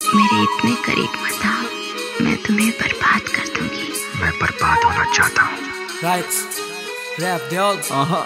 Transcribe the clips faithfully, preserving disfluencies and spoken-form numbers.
मेरे इतने करीब मत आओ, मैं तुम्हें बर्बाद कर दूंगी। मैं बर्बाद होना चाहता हूँ। Rights, rap dial, आहा,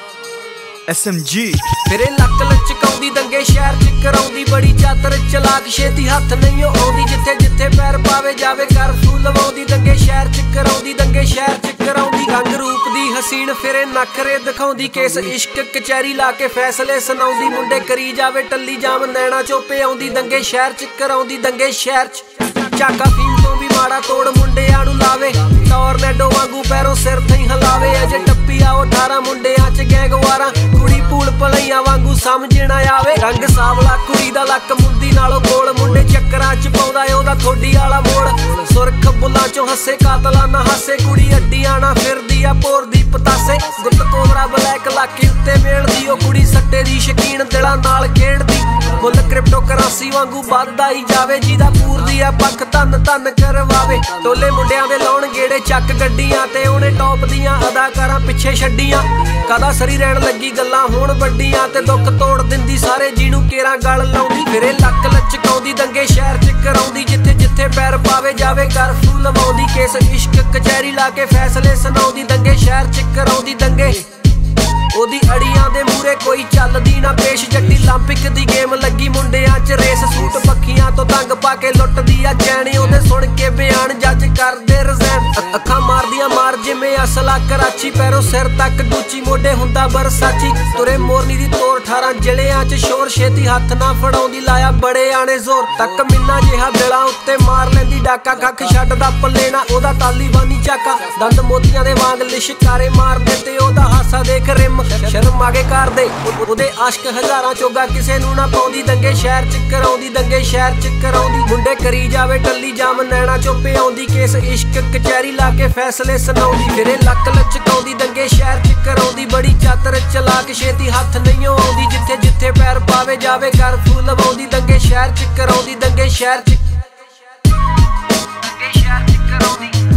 एस एम जी फिरे लक लचकाउंदी दंगे शहर च कराउंदी बड़ी चातर चलाक छेती हथ नहीं आउंदी जिथे जिथे पैर पावे जावे करफ्यू लवाउंदी दंगे शहर च कराउंदी दंगे शहर च कराउंदी रंग रूप दी हसीन फिरे नखरे दिखाउंदी केस इश्क कचहरी ला के फैसले सुनाउंदी मुंडे करी जावे टल्ली जाम नैना चोपे आउंदी दंगे शहर च कराउंदी दंगे शहर च चाका फीम तो भी माड़ा तोड़ मुंडियां नूं लावे टॉर्नेडो वांगू पैरों सिर थई हलावे अजे टप्पी आओ अठारह मुंडियां च गैंगवारा कुड़ी पूल पलैयां वांगू समझना आवे रंग सावला कुड़ी दा लक मुंदी नालों गोल मुंडे चक्करां च पाउंदा ओदा थोड़ी वाला मोड़ सुरख बुल्लां चों हसे कातला ना हसे कुड़ी अड्डियां ना फिरदी आ भोरदी पतासे गुੱਤ कोबरा ब्लैक लाके उत्ते मेलदी ओ कुड़ी सट्टे दी शकीन दिलां नाल खेड़दी मुੱਲ क्रिप्टो करेंसी वांगू ਵੱਧਦਾ ਹੀ ਜਾਵੇ ਜਿਹਦਾ ਪੂਰਦੀ ਆ ਪੱਖ ਧੰਨ ਧੰਨ ਕਰਵਾਵੇ ਟੋਲੇ ਮੁੰਡਿਆਂ ਦੇ ਲਾਉਣ ਗੇੜੇ ਚੱਕ ਗੱਡੀਆਂ ਤੇ ਉਹਨੇ ਟੌਪ ਦੀਆਂ ਅਦਾਕਾਰਾਂ ਪਿੱਛੇ ਛੱਡੀਆਂ ਕਾਦਾ ਸਰੀ ਰਹਿਣ ਲੱਗੀ ਗੱਲਾਂ ਹੋਣ ਵੱਡੀਆਂ ਤੇ ਦੁੱਖ ਤੋੜ ਦਿੰਦੀ ਸਾਰੇ ਜਿਹਨੂੰ ਕੇਰਾਂ ਗਲ ਲਾਉਂਦੀ ਫਿਰੇ ਲੱਕ ਲਚਕਾਉਂਦੀ ਦੰਗੇ ਸ਼ਹਿਰ ਚ ਕਰਾਉਂਦੀ ਜਿੱਥੇ ਜਿੱਥੇ ਪੈਰ ਪਾਵੇ ਜਾਵੇ ਕਰਫਿਊ ਲਵਾਉਂਦੀ ਕੇਸ ਇਸ਼ਕ ਕਚਹਿਰੀ ਲਾ ਕੇ ਫੈਸਲੇ ਸੁਣਾਉਂਦੀ ਦੰਗੇ ਸ਼ਹਿਰ ਚ ਕਰਾਉਂਦੀ ਦੰਗੇ ਉਹਦੀ ਅੜੀਆਂ ਦੇ ਮੂਰੇ ਕੋਈ ਚੱਲਦੀ ਨਾ ਪੇਸ਼ ਜੱਟੀ 올림픽 ਦੀ ਗੇਮ ਲੱਗੀ ਮੁੰਡਿਆਂ ਚ ਰੇਸ ਸੂਟ ਪੱਖੀਆਂ ਤੋਂ ਤੰਗ ਪਾ ਕੇ ਲੁੱਟਦੀ ਆ ਚੈਣੀ ਉਹਦੇ ਸੁਣ ਕੇ ਬਿਆਨ ਜੱਜ ਕਰਦੇ ਰਜ਼ੈਨ ਅੱਖਾਂ ਮਾਰਦੀਆਂ ਮਾਰ ਜਿਵੇਂ ਅਸਲਾ ਕਰਾਚੀ ਪੈਰੋਂ ਸਿਰ ਤੱਕ ਦੂਚੀ ਮੋਢੇ ਹੁੰਦਾ ਬਰਸਾਚੀ ਤੁਰੇ ਮੋਰਨੀ ਦੀ ਤੋਰ ਅਠਾਰਾਂ ਜ਼ਿਲ੍ਹਿਆਂ ਚ ਸ਼ੋਰ ਛੇਤੀ ਹੱਥ ਨਾ ਫੜਾਉਂਦੀ ਲਾਇਆ ਬੜੇ ਆਣੇ ਜ਼ੋਰ ਤੱਕ ਮਿੰਨਾ ਜਿਹਾ ਦਿਲਾਂ ਉੱਤੇ ਮਾਰ ਲੈਂਦੀ ਡਾਕਾ ਕੱਖ ਛੱਡਦਾ ਪੱਲੇ ਨਾ ਉਹਦਾ ਤਾਲੀਬਾਨੀ ਚਾਕਾ ਦੰਦ ਮੋਤੀਆਂ ਦੇ ਵਾਂਗ ਲਿਸ਼ਕਾਰੇ ਮਾਰਦੇ ਤੇ ਉਹਦਾ ਹਾਸਾ ਦੇਖ ਰਿਮ ਸ਼ਰਮ ਆਗੇ ਕਰਦੇ ਉਹਦੇ ਆਸ਼ਕ ਹਜ਼ਾਰਾਂ ਚੋਗਾ ਕਿਸੇ ਨੂੰ ਨਾ ਪਾਉਂਦੀ ਦੰਗੇ ਸ਼ਹਿਰ ਚ ਕਰਾਉਂਦੀ ਦੰਗੇ ਸ਼ਹਿਰ ਚ ਕਰਾਉਂਦੀ ਮੁੰਡੇ ਕਰੀ ਜਾਵੇ ਟੱਲੀ ਜਾਮ ਨੈਣਾ ਚੋਪੇ ਆਉਂਦੀ ਕੇਸ ਇਸ਼ਕ ਕਚਹਿਰੀ ਲਾ ਕੇ ਫੈਸਲੇ ਸੁਣਾਉਂਦੀ ਫਿਰੇ ਲੱਕ ਲਚਕਾਉਂਦੀ ਦੰਗੇ ਸ਼ਹਿਰ ਚ ਕਰਾਉਂਦੀ ਬੜੀ ਚਾਤਰ ਚਲਾਕ ਛੇਤੀ ਹੱਥ ਨਹੀਂ ਆਉਂਦੀ ਜਿੱਥੇ ਜਿੱਥੇ ਪੈਰ ਪਾਵੇ ਜਾਵੇ ਕਰਫਿਊ ਲਵਾਉਂਦੀ ਦੰਗੇ ਸ਼ਹਿਰ ਚ ਕਰਾਉਂਦੀ ਦੰਗੇ ਸ਼ਹਿਰ ਚ ਦੰਗੇ ਸ਼ਹਿਰ ਚ ਕਰਾਉਂਦੀ